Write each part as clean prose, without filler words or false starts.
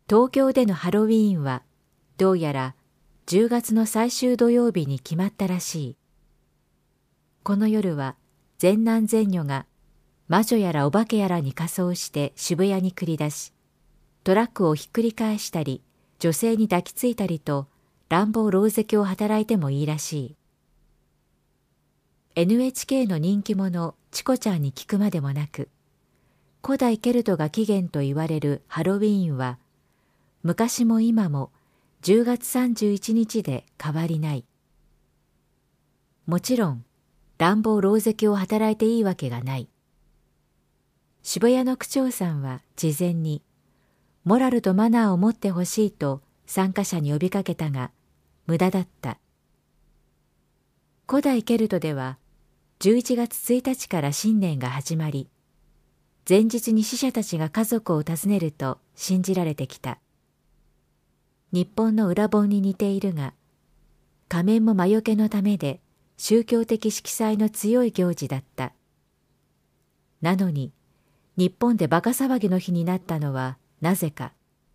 東京でのハロウィーンはどうやら10月の最終土曜日に決まったらしい。この夜は善男善女が魔女やらお化けやらに仮装して渋谷に繰り出し、トラックをひっくり返したり、女性に抱きついたりと乱暴狼藉を働いてもいいらしい。NHK の人気者チコちゃんに聞くまでもなく、古代ケルトが起源と言われるハロウィーンは、昔も今も10月31日で変わりない。もちろん、乱暴狼藉を働いていいわけがない。渋谷の区長さんは事前に、モラルとマナーを持ってほしいと参加者に呼びかけたが、無駄だった。古代ケルトでは、11月1日から新年が始まり、前日に死者たちが家族を訪ねると信じられてきた。日本の裏盆に似ているが、仮面も魔除けのためで宗教的色彩の強い行事だった。なのに、日本でバカ騒ぎの日になったのはなぜか。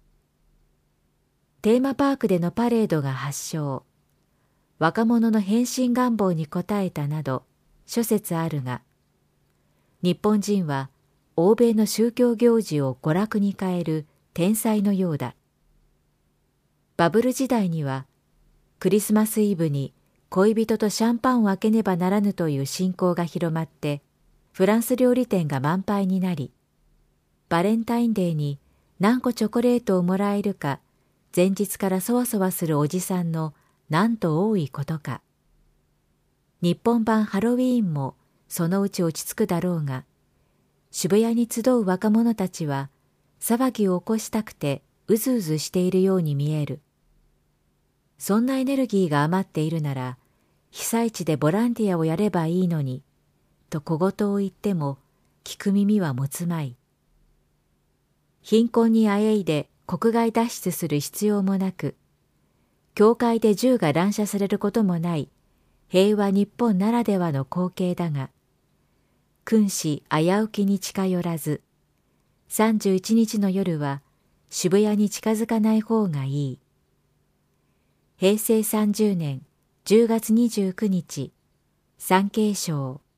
テーマパークでのパレードが発祥、若者の変身願望に応えたなど諸説あるが、日本人は欧米の宗教行事を娯楽に変える天才のようだ。バブル時代にはクリスマスイブに恋人とシャンパンを開けねばならぬという信仰が広まって、フランス料理店が満杯になり、バレンタインデーに何個チョコレートをもらえるか、前日からそわそわするおじさんのなんと多いことか。日本版ハロウィーンもそのうち落ち着くだろうが、渋谷に集う若者たちは騒ぎを起こしたくてうずうずしているように見える。そんなエネルギーが余っているなら、被災地でボランティアをやればいいのに、と小言を言っても聞く耳は持つまい。貧困にあえいで国外脱出する必要もなく、教会で銃が乱射されることもない平和日本ならではの光景だが、君子危うきに近寄らず、31日の夜は渋谷に近づかない方がいい。平成30年10月29日、産経省。